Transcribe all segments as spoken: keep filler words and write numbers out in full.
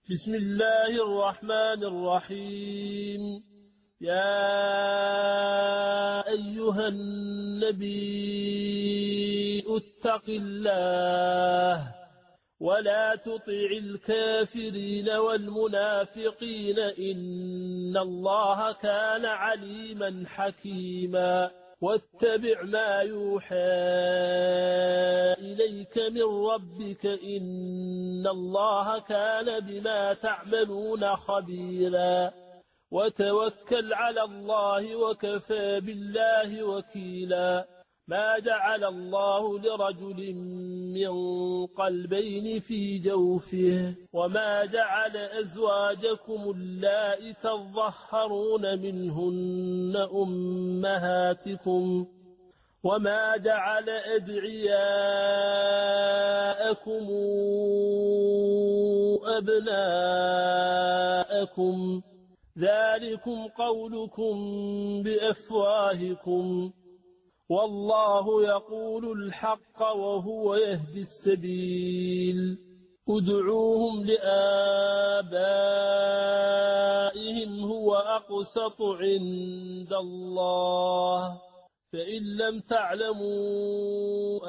بسم الله الرحمن الرحيم. يا أيها النبي اتق الله ولا تطع الكافرين والمنافقين إن الله كان عليما حكيما. واتبع ما يوحى إليك من ربك إن الله كان بما تعملون خبيرا. وتوكل على الله وكفى بالله وكيلا. ما جعل الله لرجل من قلبين في جوفه وما جعل أزواجكم اللائي تظهرون منهن أمهاتكم وما جعل أدعياءكم أبناءكم ذلكم قولكم بأفواهكم والله يقول الحق وهو يهدي السبيل. ادعوهم لآبائهم هو أقسط عند الله فإن لم تعلموا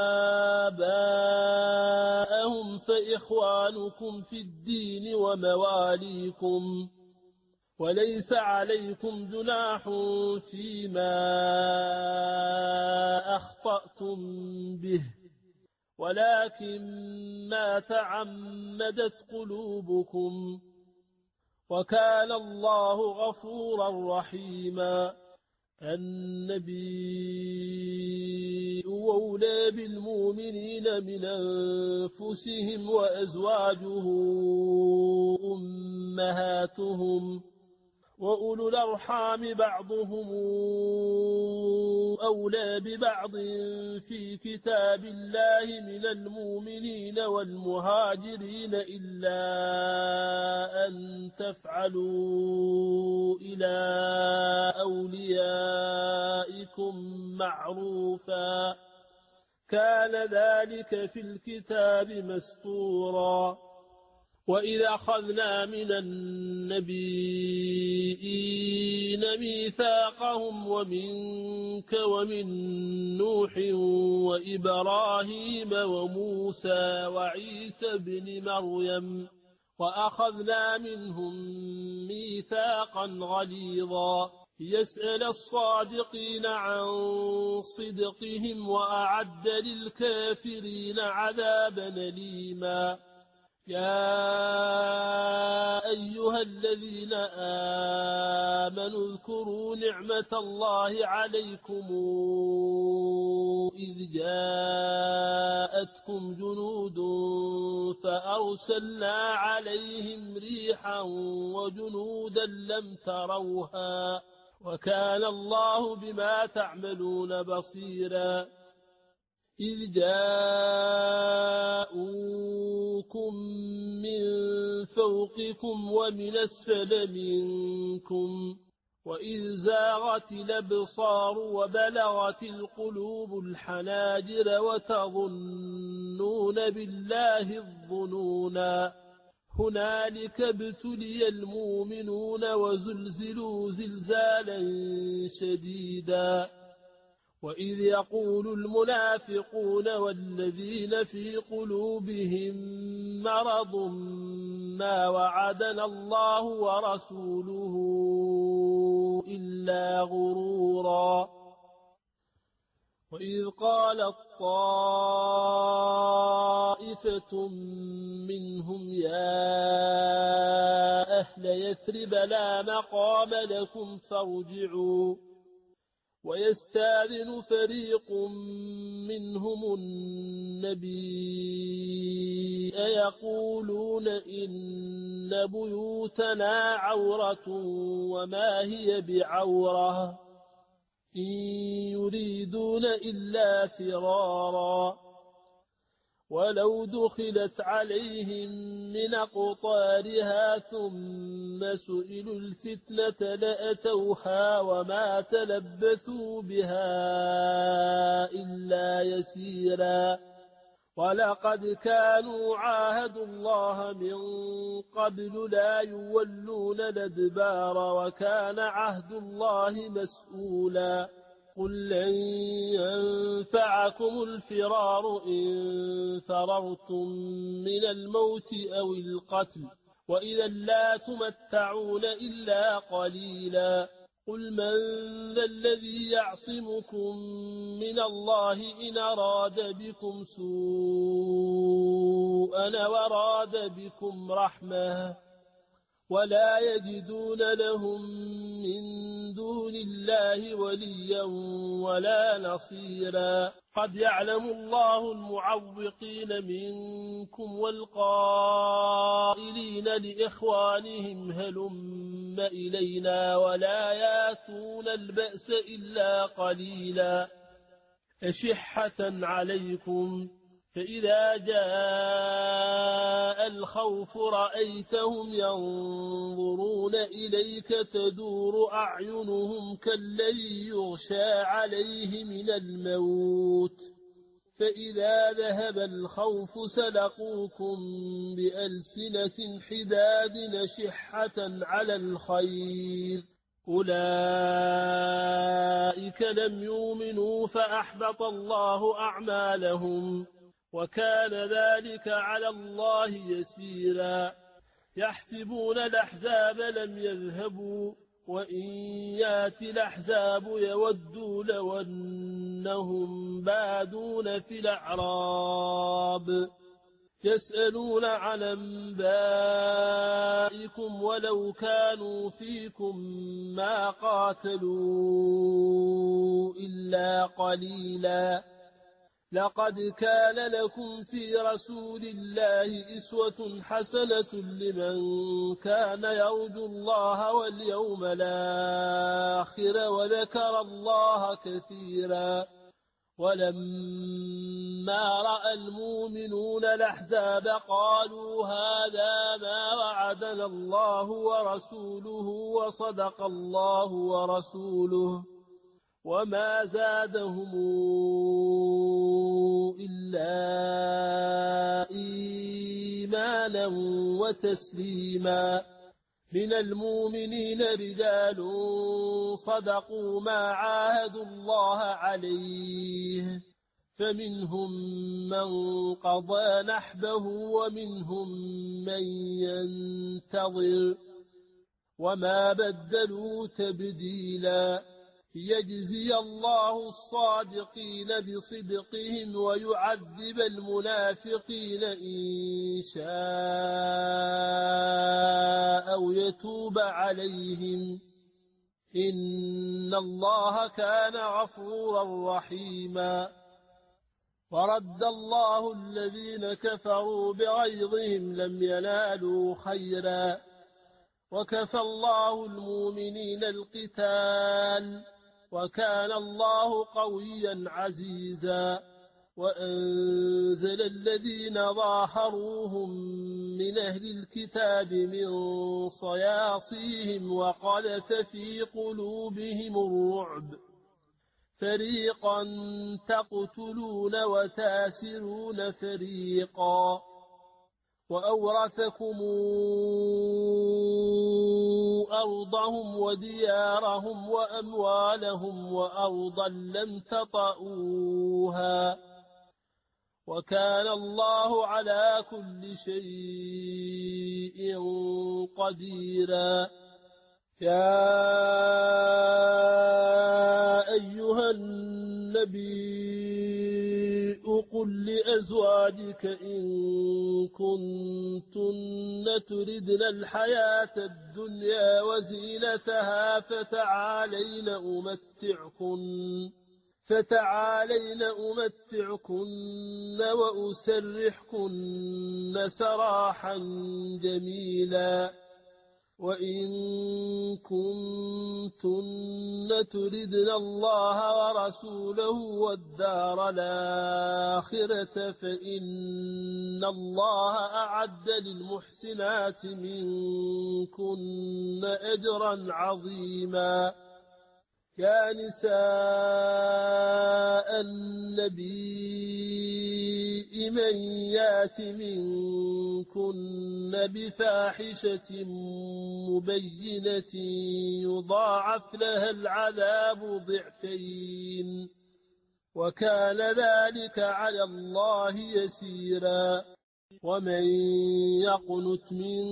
آباءهم فإخوانكم في الدين ومواليكم وليس عليكم جناح فيما أخطأتم به ولكن ما تعمدت قلوبكم وكان الله غفورا رحيما. النبي أولى بالمؤمنين من أنفسهم وأزواجه أمهاتهم وأولو الأرحام بعضهم أولى ببعض في كتاب الله من المؤمنين والمهاجرين إلا أن تفعلوا إلى أوليائكم معروفا كان ذلك في الكتاب مسطورا. وإذا أخذنا من النبيين ميثاقهم ومنك ومن نوح وإبراهيم وموسى وعيسى بن مريم وأخذنا منهم ميثاقا غليظا يسأل الصادقين عن صدقهم وأعد للكافرين عذابا أليما. يا أيها الذين آمنوا اذكروا نعمة الله عليكم إذ جاءتكم جنود فأرسلنا عليهم ريحا وجنودا لم تروها وكان الله بما تعملون بصيرا. إذ جاءوكم من فوقكم ومن أسفل منكم وإذ زاغت الأبصار وبلغت القلوب الحناجر وتظنون بالله الظنونا هنالك ابتلي المؤمنون وزلزلوا زلزالا شديدا. وإذ يقول المنافقون والذين في قلوبهم مرض ما وعدنا الله ورسوله إلا غرورا. وإذ قالت طائفة منهم يا أهل يثرب لا مقام لكم فارجعوا ويستأذن فريق منهم النبي يقولون إن بيوتنا عورة وما هي بعورة إن يريدون إلا فرارا ولو دخلت عليهم من أقطارها ثم سئلوا الفتنة لأتوها وما تلبثوا بها إلا يسيرا ولقد كانوا عاهدوا الله من قبل لا يولون الأدبار وكان عهد الله مسؤولا قل لن ينفعكم الفرار إن فررتم من الموت أو القتل وإذا لا تمتعون إلا قليلا قل من ذا الذي يعصمكم من الله إن أراد بكم سوءا وراد بكم رحمة ولا يجدون لهم من دون الله وليا ولا نصيرا قد يعلم الله المعوقين منكم والقائلين لإخوانهم هلم إلينا ولا ياتون البأس إلا قليلا أشحة عليكم فإذا جاء الخوف رأيتهم ينظرون إليك تدور أعينهم كالذي يغشى عليه من الموت فإذا ذهب الخوف سلقوكم بألسنة حداد نشحة على الخير أولئك لم يؤمنوا فأحبط الله أعمالهم وكان ذلك على الله يسيرا يحسبون الأحزاب لم يذهبوا وإن ياتي الأحزاب يودوا لو أنهم بادون في الأعراب يسألون عن أنبائكم ولو كانوا فيكم ما قاتلوا إلا قليلا لقد كان لكم في رسول الله أسوة حسنة لمن كان يرجو الله واليوم الآخر وذكر الله كثيرا ولما رأى المؤمنون الأحزاب قالوا هذا ما وعدنا الله ورسوله وصدق الله ورسوله وما زادهم إلا إيمانا وتسليما من المؤمنين رجال صدقوا ما عاهدوا الله عليه فمنهم من قضى نحبه ومنهم من ينتظر وما بدلوا تبديلا ليجزي الله الصادقين بصدقهم ويعذب المنافقين إن شاء أو يتوب عليهم إن الله كان غفورا رحيما ورد الله الذين كفروا بغيظهم لم ينالوا خيرا وكفى الله المؤمنين القتال وكان الله قويا عزيزا وأنزل الذين ظاهروهم من أهل الكتاب من صياصيهم وقذف في قلوبهم الرعب فريقا تقتلون وتاسرون فريقا وأورثكم أرضهم وديارهم وأموالهم وأرضا لم تطئوها وكان الله على كل شيء قديرا يا أيها النبي قل لأزواجك إن كنتن تردن الحياة الدنيا وزينتها فتعالين أمتعكن فتعالين أمتعكن وأسرحكن سراحا جميلا وإن كنتن تردن الله ورسوله والدار الآخرة فإن الله أعد للمحسنات منكن أجرا عظيما يا نساء النبي من يات منكن بفاحشة مبينة يضاعف لها العذاب ضعفين وكان ذلك على الله يسيرا ومن يقنت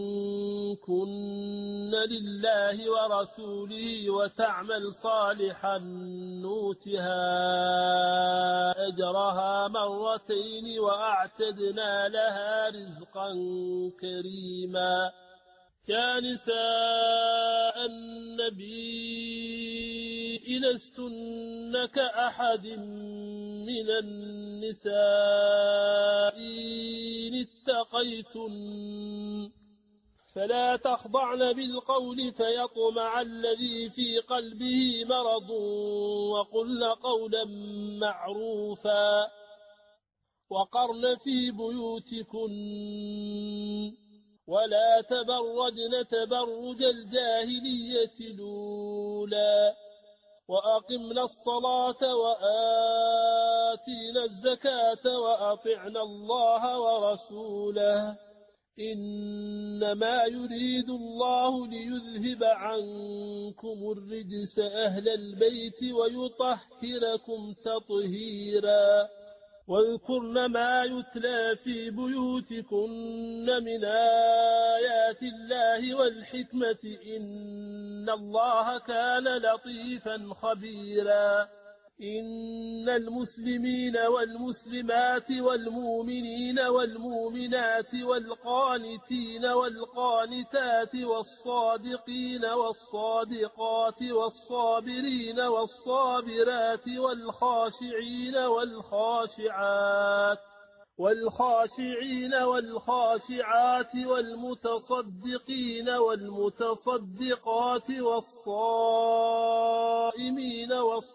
منكن لله ورسوله وتعمل صالحا نوتها أجرها مرتين وأعتدنا لها رزقا كريما يا نساء النبي لستن كأحد من النساء إن اتقيتن فلا تخضعن بالقول فيطمع الذي في قلبه مرض وقلن قولا معروفا وقرن في بيوتكن ولا تبرجن تبرج الجاهلية الأولى وأقمنا الصلاة وآتينا الزكاة وأطعنا الله ورسوله إنما يريد الله ليذهب عنكم الرجس أهل البيت ويطهركم تطهيرا واذكرن ما يتلى في بيوتكن من آيات الله والحكمة إن الله كان لطيفا خبيرا إن المسلمين والمسلمات والمؤمنين والمؤمنات والقانتين والقانتات والصادقين والصادقات والصابرين والصابرات والخاشعين والخاشعات والخاشعين والخاشعات والمتصدقين والمتصدقات والصائمين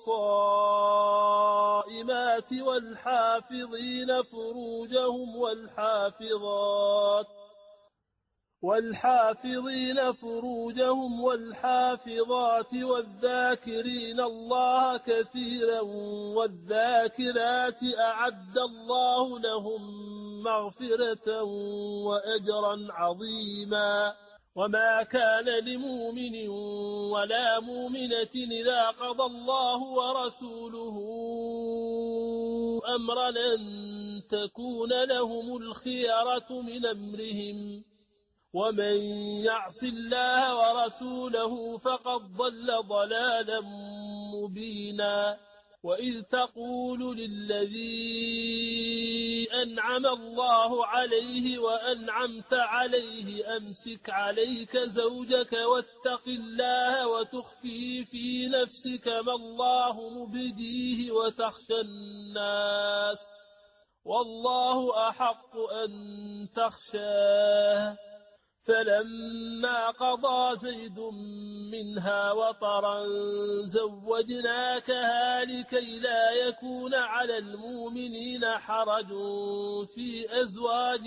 والصائمات والحافظين فروجهم والحافظات والحافظين فروجهم والحافظات والذاكرين الله كثيرا والذاكرات أعد الله لهم مغفرة وأجرا عظيما وما كان لمؤمن ولا مؤمنة إذا قضى الله ورسوله أمرا أن تكون لهم الخيرة من أمرهم ومن يعص الله ورسوله فقد ضل ضلالا مبينا وإذ تقول للذي أنعم الله عليه وأنعمت عليه أمسك عليك زوجك واتق الله وتخفي في نفسك ما الله مبديه وتخشى الناس والله أحق أن تخشاه فلما قضى زيد منها وطرا زوجناكها لكي لا يكون على المؤمنين حرج في أزواج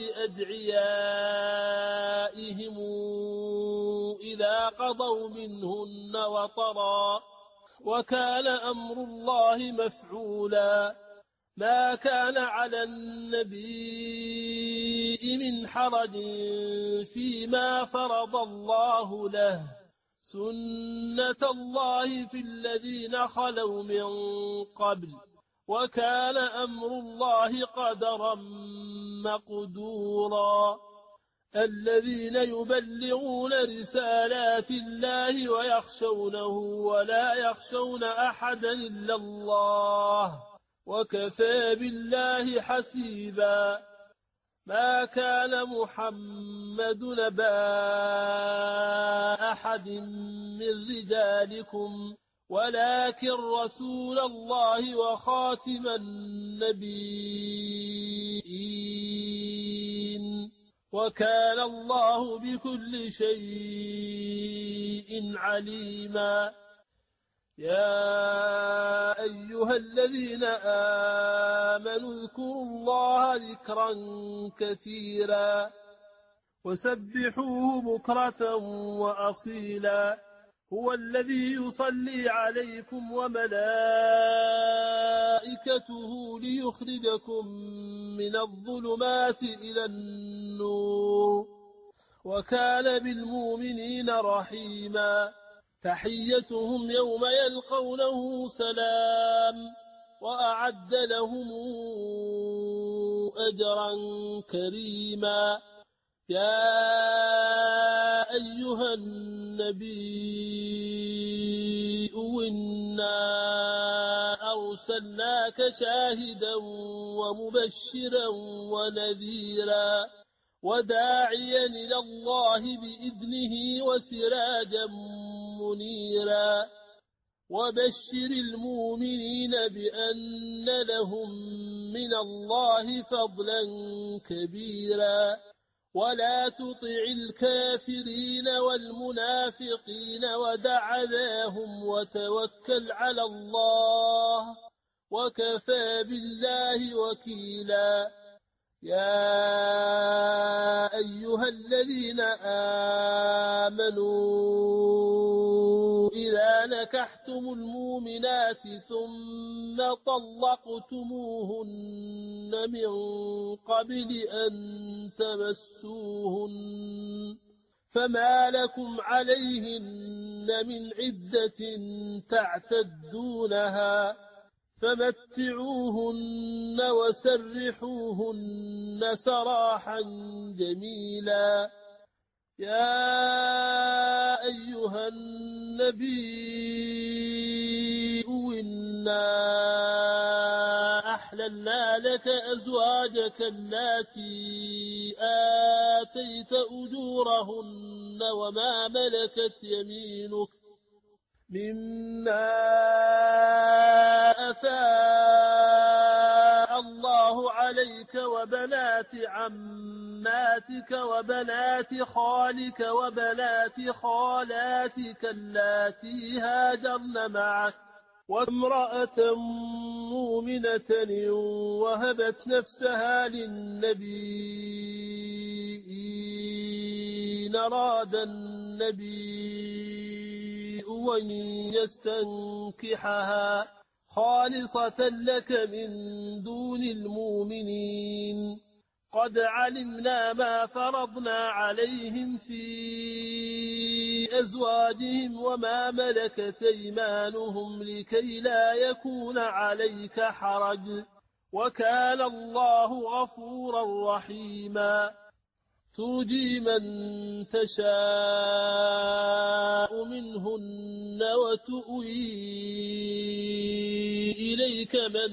أدعيائهم إذا قضوا منهن وطرا وكان أمر الله مفعولا ما كان على النبي من حرج فيما فرض الله له سنة الله في الذين خلوا من قبل وكان أمر الله قدرا مقدورا الذين يبلغون رسالات الله ويخشونه ولا يخشون أحدا إلا الله وكفى بالله حسيبا ما كان محمد نبا أحد من رجالكم ولكن رسول الله وخاتم النبيين وكان الله بكل شيء عليما يا أيها الذين آمنوا اذكروا الله ذكرا كثيرا وسبحوه بكرة وأصيلا هو الذي يصلي عليكم وملائكته ليخرجكم من الظلمات إلى النور وكان بالمؤمنين رحيما تحيتهم يوم يلقونه سلام وأعد لهم أجرا كريما يا أيها النبي إنا أرسلناك شاهدا ومبشرا ونذيرا وداعيا إلى الله بإذنه وسراجا منيرا وبشر المؤمنين بأن لهم من الله فضلا كبيرا ولا تطع الكافرين والمنافقين ودع ذاهم وتوكل على الله وكفى بالله وكيلا يا أيها الذين آمنوا إذا نكحتم المؤمنات ثم طلقتموهن من قبل أن تمسوهن فما لكم عليهن من عدة تعتدونها فمتعوهن وسرحوهن سراحا جميلا يا أيها النبي إنا أحللنا لك أزواجك اللاتي آتيت أجورهن وما ملكت يمينك مما أفاء الله عليك وبنات عماتك وبنات خالك وبنات خالاتك اللاتي هاجرن معك وامرأة مؤمنة وهبت نفسها للنبي إن أراد النبي أن يستنكحها خالصة لك من دون المؤمنين قد علمنا ما فرضنا عليهم في أزواجهم وما ملكت أيمانهم لكي لا يكون عليك حرج وكان الله غفورا رحيما ترجي من تشاء منهن وتؤوي إليك من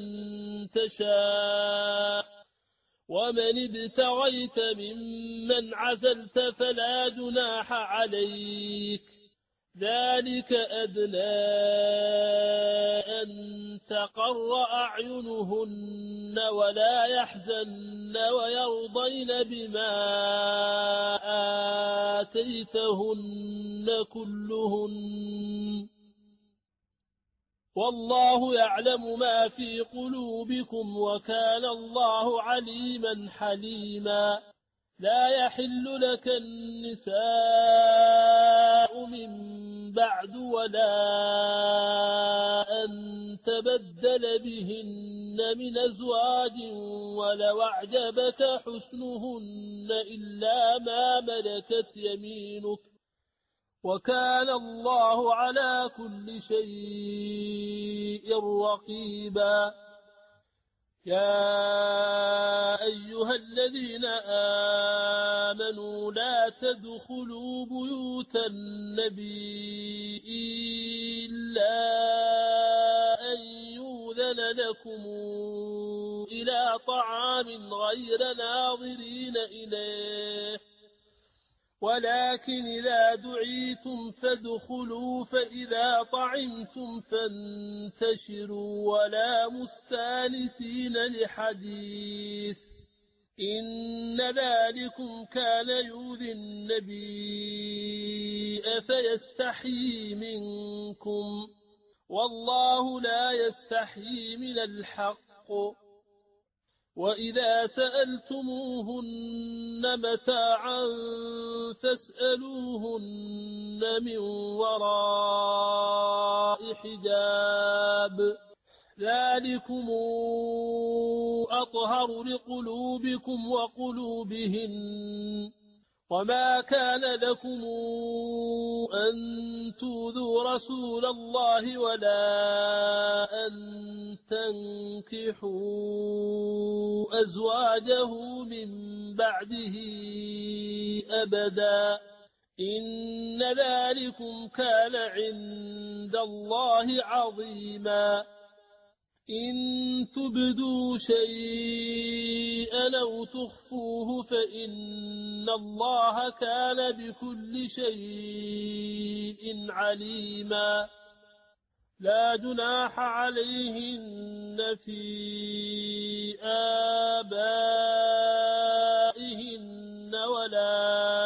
تشاء ومن ابتغيت ممن عزلت فلا جناح عليك ذلك أدنى أن تقر أعينهن ولا يحزن ويرضين بما آتيتهن كلهن والله يعلم ما في قلوبكم وكان الله عليما حليما لا يحل لك النساء من بعد ولا أن تبدل بهن من أزواج ولو أعجبك حسنهن إلا ما ملكت يمينك وكان الله على كل شيء رقيبا يا أيها الذين آمنوا لا تدخلوا بيوت النبي إلا أن يؤذن لكم إلى طعام غير ناظرين إليه ولكن إذا دعيتم فادخلوا فإذا طعمتم فانتشروا ولا مستانسين لحديث إن ذلكم كان يؤذي النبي فيستحيي منكم والله لا يستحيي من الحق وإذا سألتموهن متاعا فاسألوهن من وراء حجاب ذلكم أطهر لقلوبكم وقلوبهن وما كان لكم أن تؤذوا رسول الله ولا أن تنكحوا أزواجه من بعده أبدا إن ذلكم كان عند الله عظيما إن تبدوا شيئا أو تخفوه فإن الله كان بكل شيء عليما لا جناح عليهن في آبائهن ولا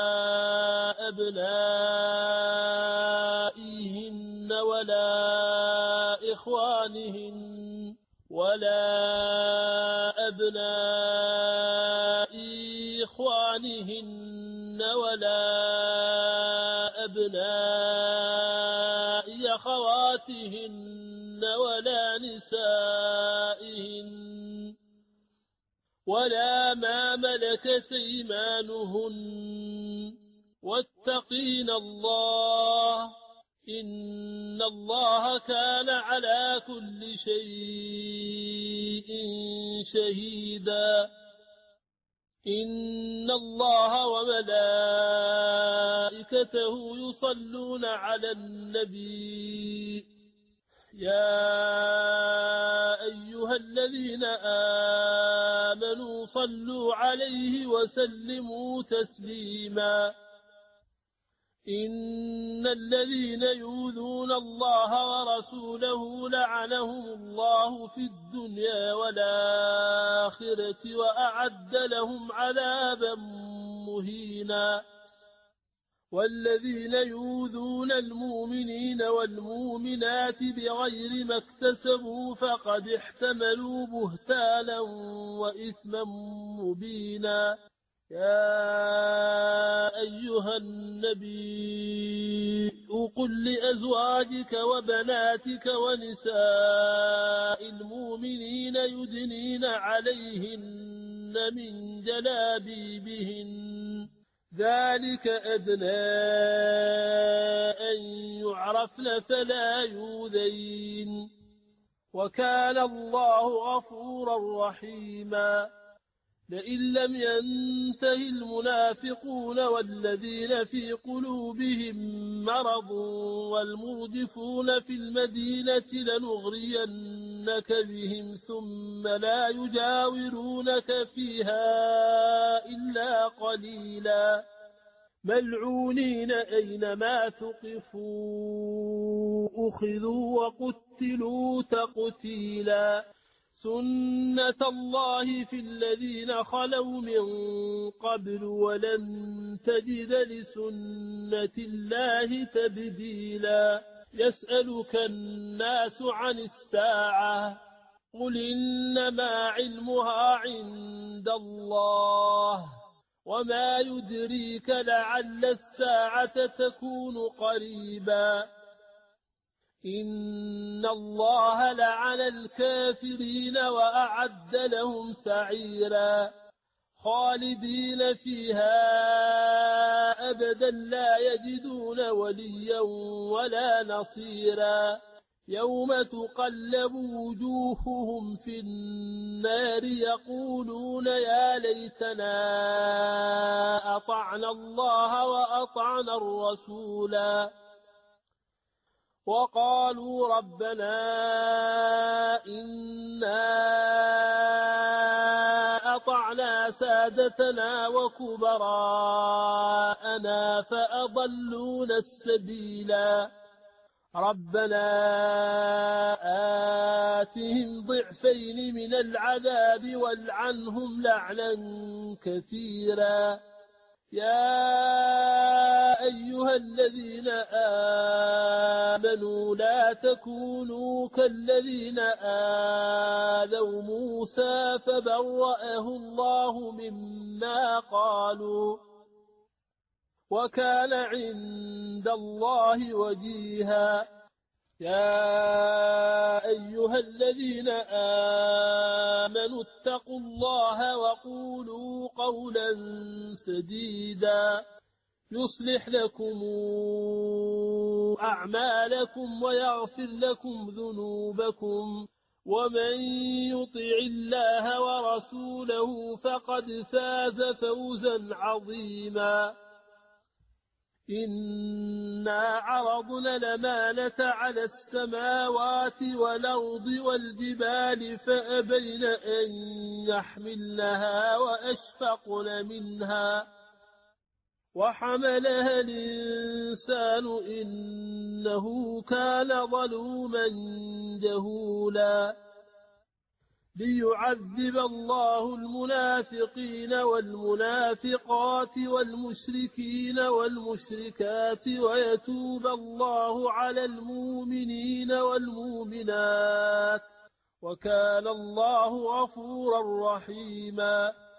أبنائهن ولا إخوانهن ولا أبناء إخوانهن ولا أبناء أخواتهن ولا نسائهن ولا ما ملكت أيمانهن واتقين الله إن الله كان على كل شيء شهيدا إن الله وملائكته يصلون على النبي يا أيها الذين آمنوا صلوا عليه وسلموا تسليما إن الذين يؤذون الله ورسوله لعنهم الله في الدنيا والآخرة وأعد لهم عذابا مهينا والذين يؤذون المؤمنين والمؤمنات بغير ما اكتسبوا فقد احتملوا بهتانا وإثما مبينا يا أيها النبي قل لأزواجك وبناتك ونساء المؤمنين يدنين عليهن من جلابيبهن ذلك أدنى أن يعرفن فلا يؤذين وكان الله غفورا رحيما لئن لم ينته المنافقون والذين في قلوبهم مرض والمردفون في المدينة لنغرينك بهم ثم لا يجاورونك فيها إلا قليلا ملعونين أينما ثقفوا أخذوا وقتلوا تقتيلا سنة الله في الذين خلوا من قبل ولن تجد لسنة الله تبديلا يسألك الناس عن الساعة قل إنما علمها عند الله وما يدريك لعل الساعة تكون قريبا إن الله لعن الكافرين وأعد لهم سعيرا خالدين فيها أبدا لا يجدون وليا ولا نصيرا يوم تقلب وجوههم في النار يقولون يا ليتنا أطعنا الله وأطعنا الرسولا وقالوا ربنا إنا أطعنا سادتنا وكبراءنا فأضلونا السبيلا ربنا آتهم ضعفين من العذاب والعنهم لعنا كثيرا يا أيها أيها الذين آمنوا لا تكونوا كالذين آذوا موسى فبرأه الله مما قالوا وكان عند الله وجيها. يا أيها الذين آمنوا اتقوا الله وقولوا قولا سديدا يصلح لكم أعمالكم ويغفر لكم ذنوبكم ومن يطع الله ورسوله فقد فاز فوزا عظيما. إنا عرضنا الأمانة على السماوات والأرض والجبال فأبين أن يحملنها وأشفقن منها وحملها الإنسان إنه كان ظلوما جهولا. ليعذب الله المنافقين والمنافقات والمشركين والمشركات ويتوب الله على المؤمنين والمؤمنات وكان الله غفورا رحيما.